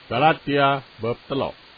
Galatia bab 3.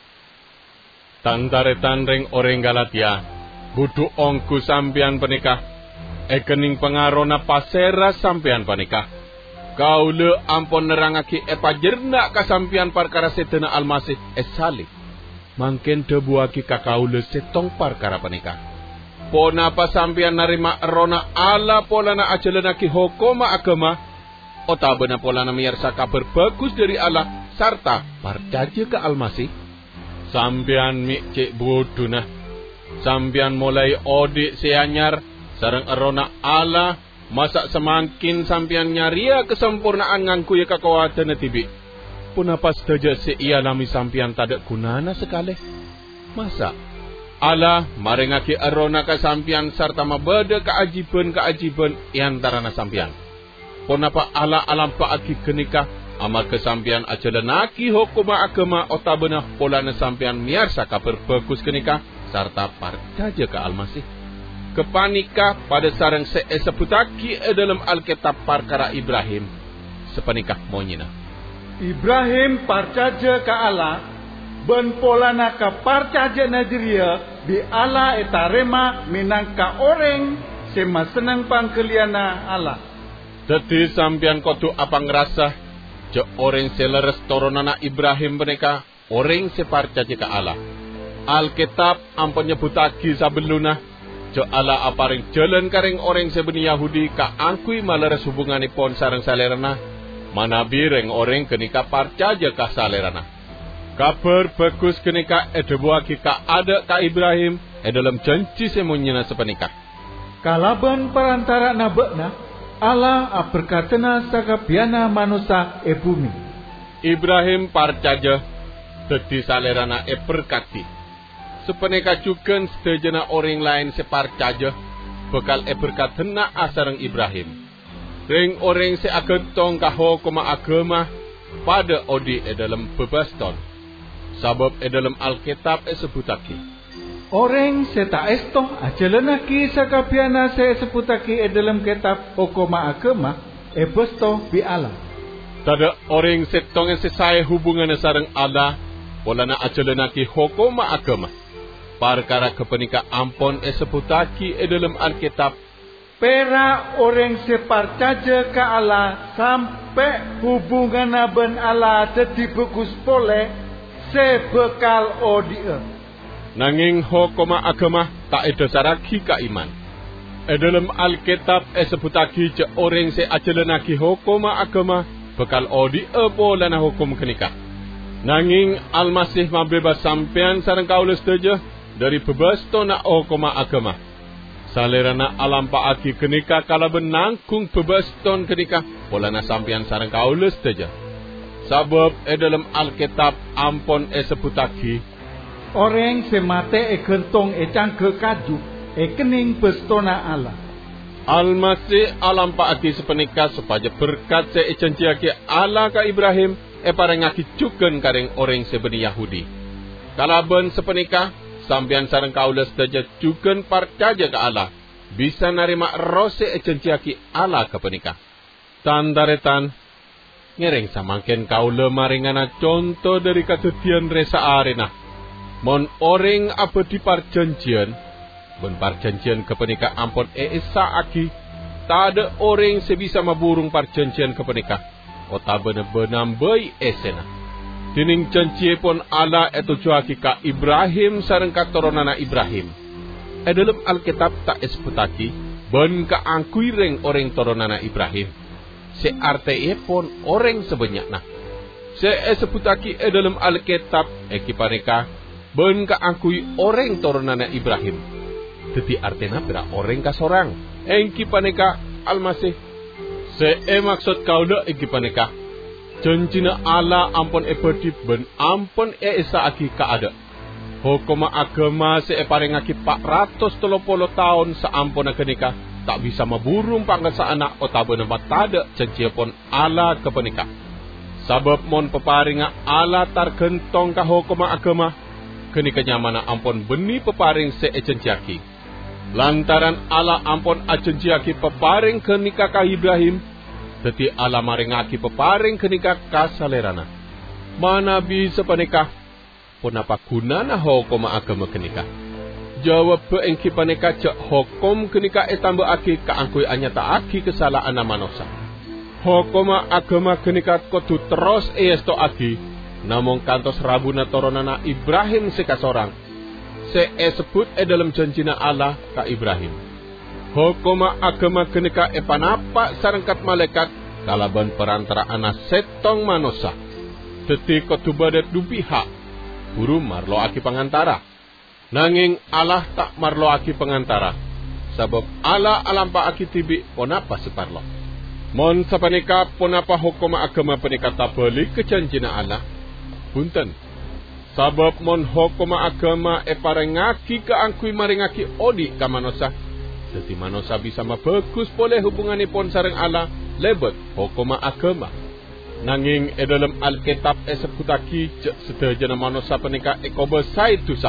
Tantaretan ring orang Galatia, budu ongku sampean penikah, ekening pengarona pasera sampean penikah. Kaule ampon nerangaki epajerna kasampian parkara setena almasih esali. Mangken debuaki kakaule setong parkara penikah. Pona pa sampean narima rona ala polana ajalenaki hokoma agama, otabena polana miyarsa kabar bagus dari Allah, sarta percaya ke almasih. Sampean mi cek boduna, sampean mulai odik seanyar, sareng rona Allah, masa semakin sampean nyaria kesempurnaan ngangku ya kakawatan tibi. Punapa saja seiyalami sampean tadak gunana sekali. Masa Allah marengaki arona ka sampean sarta mabada keajiban iantarana sampean. Punapa Allah alam paaki kenikah amal kesampean ajalanaki hukuma agama otabena polana sampean miarsa kabar bagus kenikah sarta percaya ke almasih. Kepanikah pada sarang sebutaki dalam Alkitab parkara Ibrahim sepanikah monyina. Ibrahim percaya ke Allah, ben polana ka percaya Nigeria di Allah etarema minangka orang sema senang pangkeliana Allah. Jadi sampean kotu apa ngerasa je orang seleres toronana Ibrahim mereka orang sepercaya ke Allah. Alkitab ampun nyebutaki sabeluna je Allah aparing jalan karing orang sebeni Yahudi ka angkui maleres hubunganipun sareng salerana manabi reng orang kenika percaya ka salerana. Kabar bagus kenika edebuaki ka ada ka Ibrahim dalam janji semunyana sepenikah. Kalaban perantara nabekna Allah berkatena sakabiana manusia bumi. Ibrahim percaya dadi salerana berkati. Sepenika juga sedejana orang lain sepercaya bakal berkatena asareng Ibrahim. Ring orang seagentong kaho koma agama pada odi dalam bebaston. Sabab dalam Alkitab sebutaki. Orang seta estong ajalanaki sakabiana sebutaki dalam kitab hukuma agama besto bi Allah. Tada orang setong sesaya hubungan sareng Allah polana ajalanaki hukuma agama. Parkara kepenika ampon sebutaki dalam Alkitab. Pera orang sepercaya ke Allah sampai hubungan ben Allah jadi bagus pole sebekal odia. Nanging hukuma agama tak edasaraki ka iman. Dalam Alkitab sebutaki je orang se ajalanaki hukuma agama bekal odia polana hukum kenikah. Nanging almasih mabebas sampean sareng kaula sedaja dari bebasto na hukuma agama. Salerana alam paaki kenika kala benangkung bebaston kenika polana sampean sareng kaula sedaja. Sabab dalam Alkitab ampon sebutaki orang semate gentong cangke kaju kening bestona Allah. Almasih alam paaki sepenika supaya berkat janjiaki Allah ka Ibrahim parengaki cuken karing orang sebeni Yahudi. Kalaben sepenika sampean sareng kaula sedaja cuken percaya ke Allah bisa narima rose janjiaki Allah ka penikah. Tandaretan ngereng samangken kaula maringana contoh dari kadadian resa arena. Mon orang apa di perjanjian, ben perjanjian kepenikah ampun aki, tak ada orang sebisa maburung perjanjian kepenikah. Ota benam bayi esena. Tining janji pun Allah juaki ka Ibrahim sareng katoronana Ibrahim. Dalam Alkitab tak sebutaki ben ka angkui reng orang toronana Ibrahim. Se arte pun orang sebenyakna. Se sebutaki dalam Alkitab kipaneka ben ka angkui orang toronana Ibrahim. Jadi artinya bera orang kasorang. Engki paneka almasih. Se maksud kaula engki paneka. Janjina Allah ampun ebadi ben ampun esa aki kaada. Hukuma agama se parengaki 430 tahun saampun kenika tak bisa maburung pangasa anak otabana batada janji pun Allah kepenika. Sabab mon peparinga Allah targentong ka hukuma agama kenika nyamana ampun beni peparing se janjiaki. Lantaran Allah ampun ajanjiaki peparing kenika ka Ibrahim. Dadi Allah maringaki peparing kenika kasalerana. Manabi sepanikah, punapa gunana hukum agama kenikah? Jawab beengki panika cek hukum kenika tambah aki kaangkui anyata aki kesalahan manusia. Hukum agama kenika kudu terus esto aki, namung kantos rabuna toronana Ibrahim sekasorang. Sebut dalam janjina Allah ka Ibrahim. Hukum agama kenika panapa sarengkat malaikat kalaban perantara anak setong manusia. Dadi kudu badat du pihak, buru marlo aki pengantara. Nanging Allah tak marlo aki pengantara, sebab Allah alampa aki tibi ponapa separlo. Mon sapanika ponapa hukum agama penika tabali kejanjina Allah. Punten, sabab mon hukum agama parengaki kaangkui maringaki odi ka manusia. Dadi manusia bisa mabagus boleh hubunganipun sareng Allah lebet hukum agama. Nanging dalam Alkitab sebutaki sedaya manusia penika ekobesai dosa.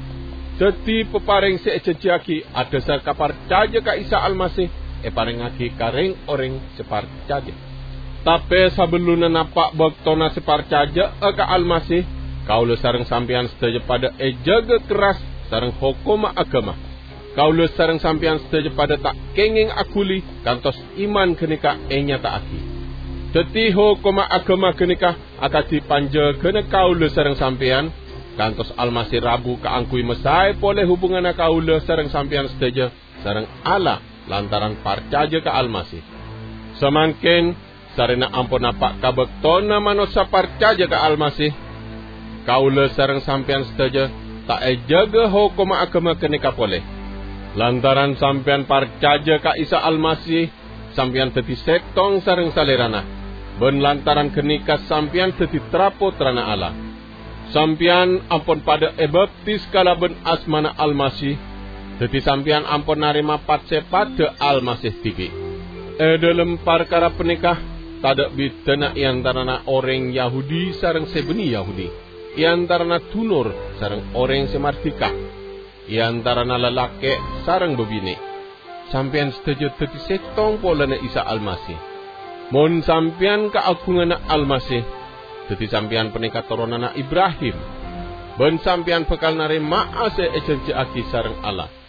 Dadi peparing sejanjiaki adasar kaparcaya ka Isa Almasih parengaki karing orang separcaya. Tapi sebelum nampak baktona separcaya ka Almasih, kaula sareng sampeyan sedaya pada jaga keras sareng hukum agama. Kaula sareng sampeyan sedaya pada tak kenging akuli kantos iman kenika nyataake. Dadi hukum agama kenika akadi panja kena kaula sareng sampeyan kantos Almasih Rabu kaangkui mesai boleh hubungan kaula sareng sampeyan sedaya sareng Allah lantaran percaya ka Almasih. Semangkin sarena ampun apa kabektona manusia percaya ka Almasih, kaula sareng sampeyan sedaya tak jaga hukum agama kenika boleh. Lantaran sampeyan percaya ka Isa Almasih, sampeyan dadi setong sareng salerana. Ben lantaran kenika sampeyan dadi traputrana Allah. Sampeyan ampun pada baptis kalaben asmana Almasih. Dadi sampeyan ampun narima patse pada Almasih tigi. Dalam perkara penikah tadak bidana iantarana orang Yahudi sareng sebeni Yahudi. Iantarana tunur sareng orang semardika. Iantarana lelaki sareng bebini. Sampeyan setuju dadi setong polana Isa Almasih. Mon sampeyan kaagungan Almasih, dadi sampeyan penika turunana Ibrahim. Ben sampeyan bakal narima ase janji aki sareng Allah.